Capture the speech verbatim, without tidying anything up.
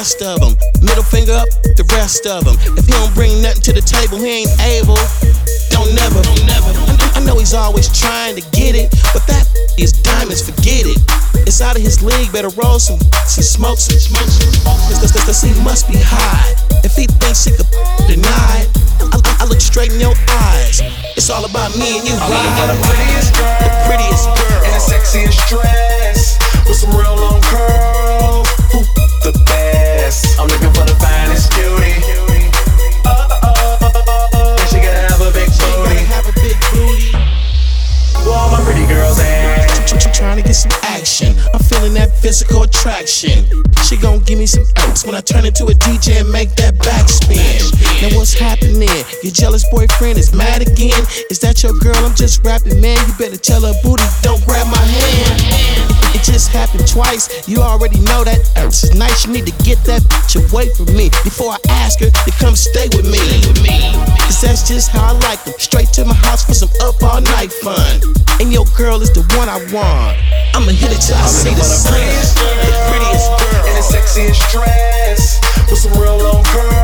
best of them. Middle finger up, the rest of them. If he don't bring nothing to the table, he ain't able. Don't never, don't never. I, I know he's always trying to get it, but that is diamonds, forget it. It's out of his league, better roll some and smoke some. Cause he must be high. If he thinks he could deny it, I, I, I look straight in your eyes. It's all about me and you, I'm right? looking for the prettiest girl, the prettiest girl, in the sexiest dress, with some real long curls. Ooh, the best. I'm looking for the finest beauty. Oh, oh, oh, oh. And she gotta have a big booty. Have a big booty. Where all my pretty girls at? Trying to get some action. I'm feeling that physical attraction. She gon' give me some X when I turn into a D J and make that backspin. Now what's happening? Your jealous boyfriend is mad again. Is that your girl? I'm just rapping, man. You better tell her booty, don't grab my hand. It just happened twice. You already know that X is nice. You need to get that bitch away from me before I ask her to come stay with me. Cause that's just how I like them. Straight to my house for some up all night fun. And your girl is the one I want. I'ma hit it till I see the sun. The prettiest girl, the prettiest girl, in the sexiest dress, with some real long curls.